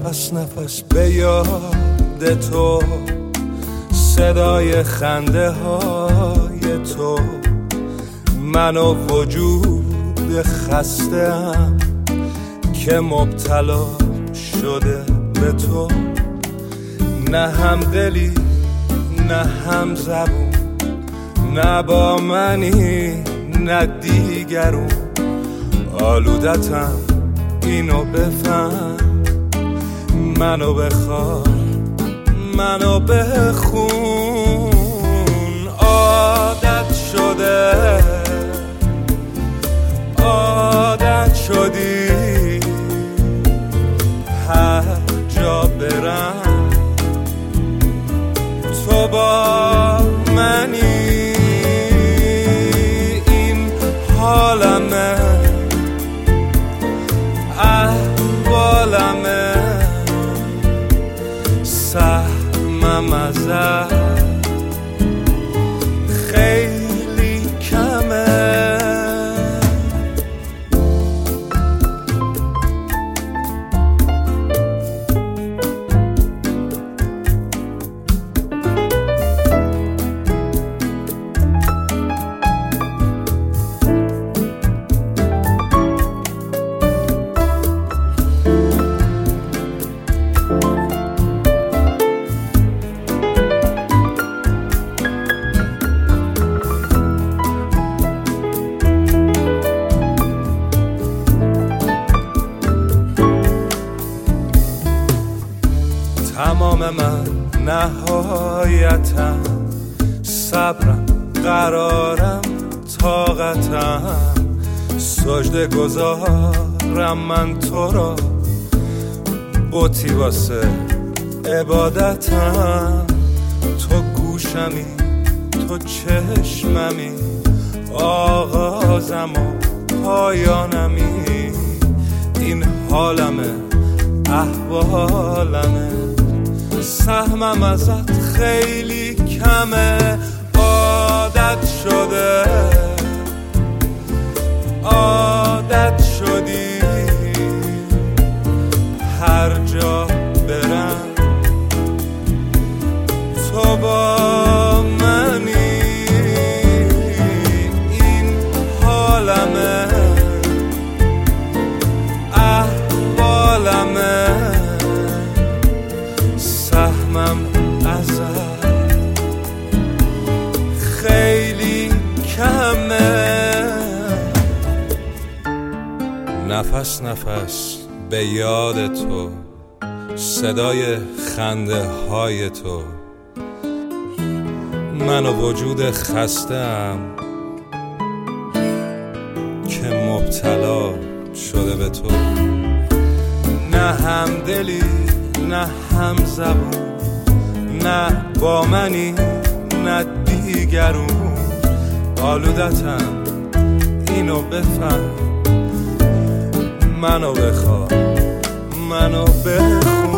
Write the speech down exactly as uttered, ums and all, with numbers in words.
نفس نفس به یاد تو، صدای خنده های تو، من و وجود خسته‌ام که مبتلا شده به تو. نه هم دلی نه هم زبون، نه با منی نه دیگرون. آلودتم اینو بفهم، منو بخواه منو بخون. عادت شده عادت شدی هر جا برم تو با منی. این حالمه احوالمه، سهمم ازت خیلی کمه. تمام من نهایتم، صبرم قرارم طاقتم، سجده گذارم من تو را، بتی واسه عبادتم. تو گوشمی تو چشممی، آغازم و پایانمی. این حالمه احوالمه، سهمم ازت خیلی کمه. عادت شده عادت شدی هر جا برم تو با منی. این حالمه احوالمه، سهمم ازت خیلی کمه. نفس نفس به یاد تو، صدای خنده های تو، من و وجود خسته‌ام که مبتلا شده به تو. نه هم دلی نه هم زبون، نه با منی نه دیگرون. آلودتم اینو بفهم، منو بخواه منو بخون.